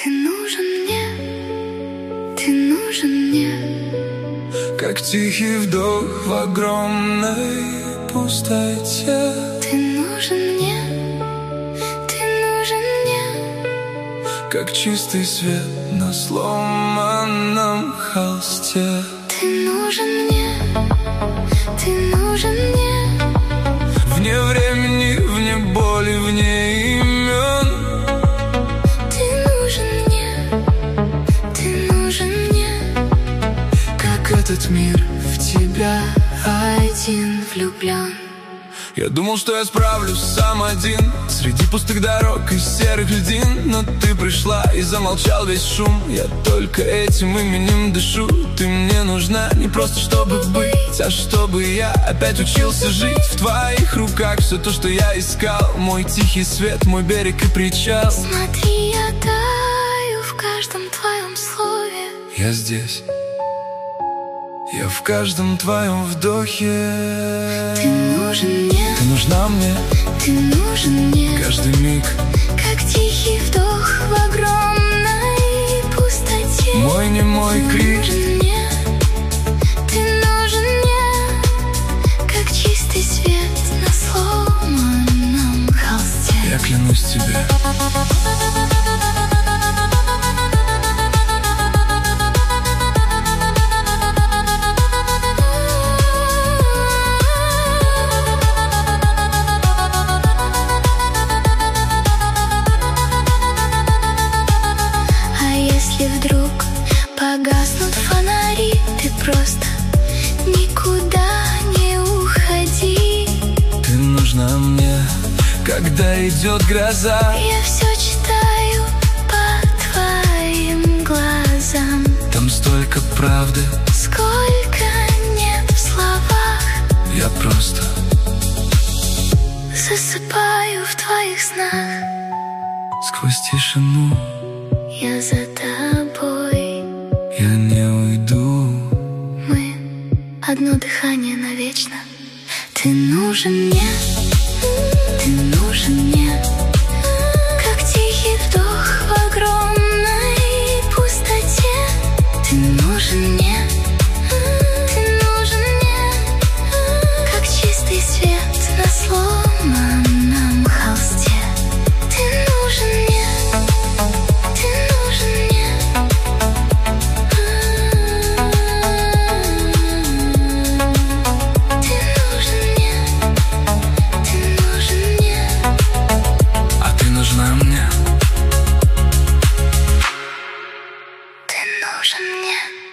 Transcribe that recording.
нужен мне, ты нужен мне. Как тихий вдох в огромной пустоте. Ты нужен мне, ты нужен мне. Как чистый свет на сломанном холсте. Ты нужен мне, ты нужен мне. Вне времени, вне боли, вне имен. Ты нужен мне, ты нужен мне. Как этот мир в тебя один влюблен. Я думал, что я справлюсь сам один среди пустых дорог и серых льдин. Но ты пришла и замолчал весь шум. Я только этим именем дышу. Ты мне нужна не просто чтобы быть, а чтобы я опять учился жить. В твоих руках все то, что я искал. Мой тихий свет, мой берег и причал. Смотри, я таю в каждом твоем слове. Я здесь, я в каждом твоем вдохе. Ты нужен мне, ты нужна мне, ты нужен мне. Каждый миг, как тихий вдох в огромной пустоте. Мой немой крик. Ты нужен мне, ты нужен мне. Как чистый свет на сломанном холсте. Я клянусь тебе. Вдруг погаснут фонари, ты просто никуда не уходи. Ты нужна мне, когда идет гроза. Я все читаю по твоим глазам. Там столько правды, сколько нет в словах. Я просто засыпаю в твоих снах. Сквозь тишину я за тобой, я не уйду. Мы одно дыхание навечно. Ты нужен мне, ты нужен мне. Как тихий вдох в огромной пустоте. Ты нужен мне, ты нужен мне. Как чистый свет на сломанном холсте. Ты нужен мне, ты нужен мне. Ты нужен мне, ты нужен мне. А ты нужна мне. Ты нужен мне.